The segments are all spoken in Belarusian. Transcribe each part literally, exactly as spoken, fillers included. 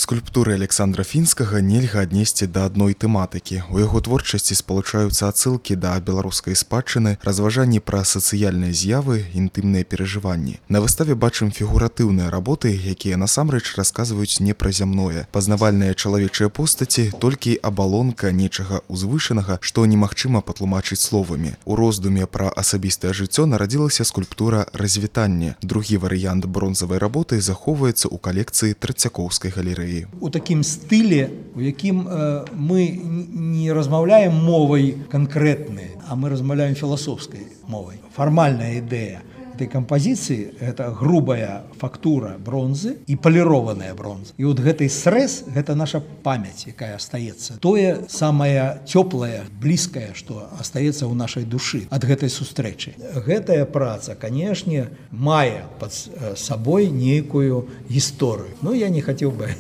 Скульптуры Александра Фінскага нельга аднесці да адной тэматыкі. У яго творчасці спалучаюцца адсылкі да беларускай спадчыны, разважанні пра сацыяльныя з'явы, інтымныя перажыванні. На выставе бачым фігуратыўныя работы, якія насамрэч расказваюць не пра зямное. Пазнавальныя чалавечыя постаці толькі абалонка нечага узвышанага, што немагчыма патлумачыць словамі. У роздуме пра асабістае жыццё нарадзілася скульптура «Развітанне». Другі варыянт бронзавай работы захоўваецца ў калекцыі Трацякоўскай галерэі. У такім стылі, у якім э, мы не размаўляем мовай канкрэтнай, а мы размаўляем філасофскай мовай. Фармальная ідэя этой кампазіцыі – гэта грубая фактура бронзы і палірованая бронза. І от гэты срэз – гэта наша памяць, якая астаецца. Тое самае цёплае, блізкае, што астаецца ў нашай душы ад гэтай сустрэчы. Гэтая праца, канешне, мае пад сабой нейкую гісторыю. Ну, я не хацеў бы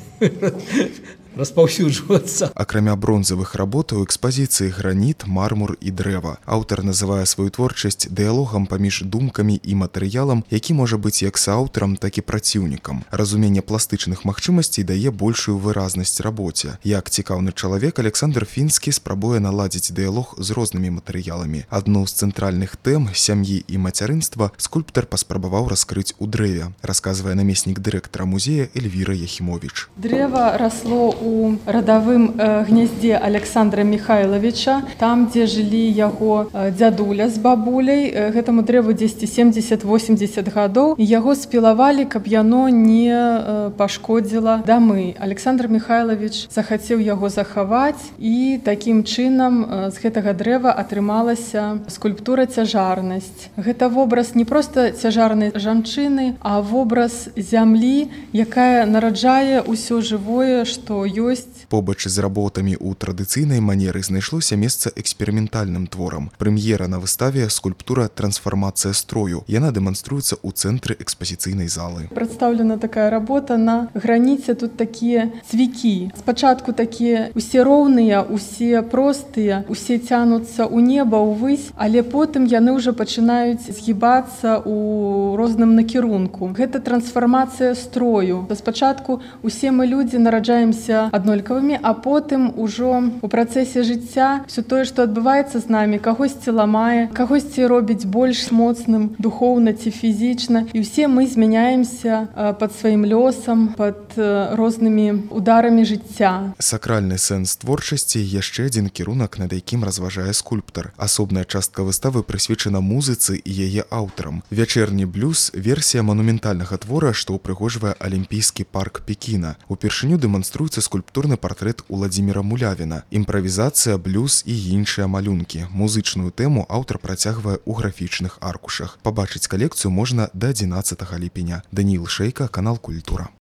распаўсюджвацца. Акрамя бронзавых работ у экспазіцыі граніт, мармур і дрэва. Аўтар называе сваю творчасць дыялогам паміж думкамі і матэрыялам, які можа быць як сааўтарам, так і праціўнікам. Разуменне пластычных магчымасцей дае большую выразнасць рабоце. Як цікаўны чалавек, Александр Фінскі спрабуе наладзіць дыялог з рознымі матэрыяламі. Адну з цэнтральных тэм сям'і і мацярынства скульптар паспрабаваў раскрыць у дрэве, расказвае намеснік дырэктара музея Эльвіра Яхімовіч. Дрэва расло у радавым э, гняздзе Александра Михайловича, там, дзе жылі яго э, дзядуля з бабуляй. Э, гэтаму дрэву дзесьці семдзесят-восемдзесят гадоў. І яго спілавалі, каб яно не э, пашкодзіла дамы. Александр Михайлович захацеў яго захаваць, і такім чынам э, з гэтага дрэва атрымалася скульптура «Цяжарнасць». Гэта вобраз не проста цяжарнай жанчыны, а вобраз зямлі, якая нараджае ўсё жывое, што ёсць. Побач з работамі ў традыцыйнай манеры знайшлося месца эксперыментальным творам. Прэм'ера на выставе скульптура «Трансфармацыя строю». Яна дэманструецца ў цэнтры экспазіцыйнай залы. Прадстаўлена такая работа на граніце. Тут такія цвікі. Спачатку такія усе роўныя, усе простыя, усе цянуцца ў неба, ўвысь, але потым яны ўжо пачынаюць згібацца ў розным накірунку. Гэта трансфармацыя строю. Спачатку усе мы людзі нараджаемся аднолькавымі, а потым ужо у працэсе жыцця все тое, што адбываецца з намі, кагосьці ламае, кагосьці робіць больш моцным духоўна ці фізічна, і ўсе мы змяняемся пад сваім лёсам, пад рознымі ударамі жыцця. Сакральны сэнс творчасці яшчэ адзін кірунак, над якім разважае скульптар. Асобная частка выставы прысвечана музыцы і яе аўтарам. Вячэрні блюз – версія манументальнага твора, што ўпрыгожвае алімпійскі парк Пекіна. Упершыню дэманструецца скульптурны партрэт Уладзіміра Мулявіна, імправізацыя, блюз і іншыя малюнкі. Музычную тэму аўтар працягвае ў графічных аркушах. Пабачыць калекцыю можна да адзінаццатага ліпеня. Даніил Шэйка, канал Культура.